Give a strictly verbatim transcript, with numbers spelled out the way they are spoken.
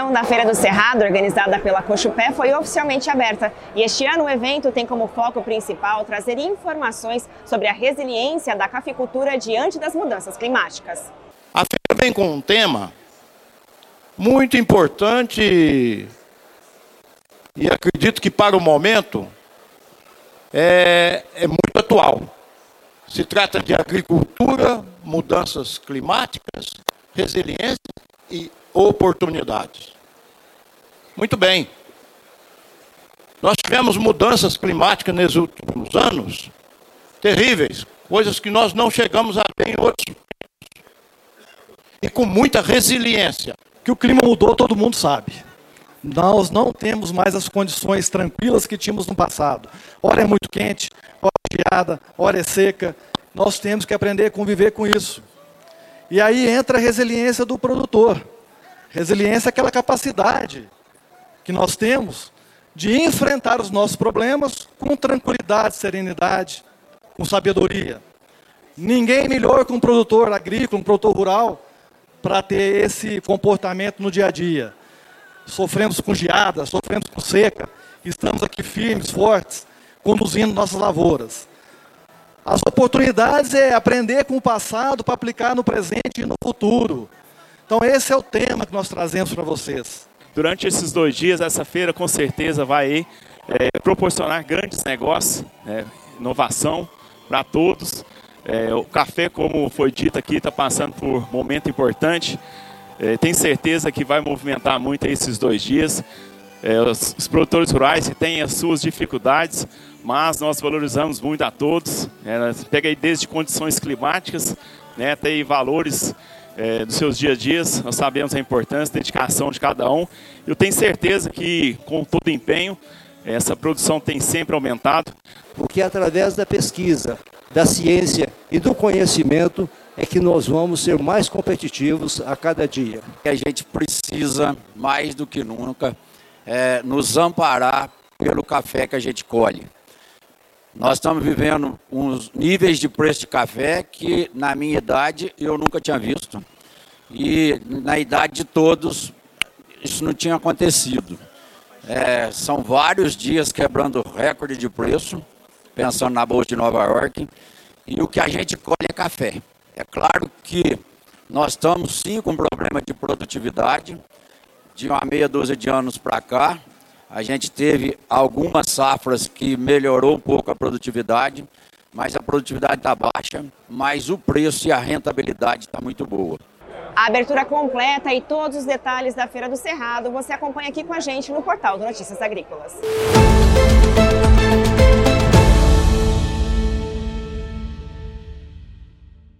edição da Feira do Cerrado, organizada pela Cochupé, foi oficialmente aberta. E este ano o evento tem como foco principal trazer informações sobre a resiliência da caficultura diante das mudanças climáticas. A feira vem com um tema muito importante e acredito que para o momento é, é muito atual. Se trata de agricultura, mudanças climáticas, resiliência e oportunidades. Muito bem. Nós tivemos mudanças climáticas nos últimos anos terríveis, coisas que nós não chegamos a ver em outros países. E com muita resiliência. Que o clima mudou, todo mundo sabe. Nós não temos mais as condições tranquilas que tínhamos no passado. Ora é muito quente, ora é geada, ora é seca. Nós temos que aprender a conviver com isso. E aí entra a resiliência do produtor. Resiliência é aquela capacidade que nós temos de enfrentar os nossos problemas com tranquilidade, serenidade, com sabedoria. Ninguém melhor que um produtor agrícola, um produtor rural, para ter esse comportamento no dia a dia. Sofremos com geada, sofremos com seca, estamos aqui firmes, fortes, conduzindo nossas lavouras. As oportunidades é aprender com o passado para aplicar no presente e no futuro. Então esse é o tema que nós trazemos para vocês. Durante esses dois dias, essa feira com certeza vai é, proporcionar grandes negócios, é, inovação para todos. É, o café, como foi dito aqui, está passando por um momento importante. É, tenho certeza que vai movimentar muito esses dois dias. É, os, os produtores rurais têm as suas dificuldades, mas nós valorizamos muito a todos. É, pega aí desde condições climáticas, né, até aí valores é, dos seus dia a dias. Nós sabemos a importância, a dedicação de cada um. Eu tenho certeza que, com todo empenho, essa produção tem sempre aumentado. Porque através da pesquisa, da ciência e do conhecimento é que nós vamos ser mais competitivos a cada dia. A gente precisa, mais do que nunca, é, nos amparar pelo café que a gente colhe. Nós estamos vivendo uns níveis de preço de café que, na minha idade, eu nunca tinha visto. E, na idade de todos, isso não tinha acontecido. É, são vários dias quebrando recorde de preço, pensando na Bolsa de Nova York, e o que a gente colhe é café. É claro que nós estamos sim com problema de produtividade, de uma meia dúzia de anos para cá, a gente teve algumas safras que melhorou um pouco a produtividade, mas a produtividade está baixa, mas o preço e a rentabilidade está muito boa. A abertura completa e todos os detalhes da Feira do Cerrado você acompanha aqui com a gente no portal do Notícias Agrícolas.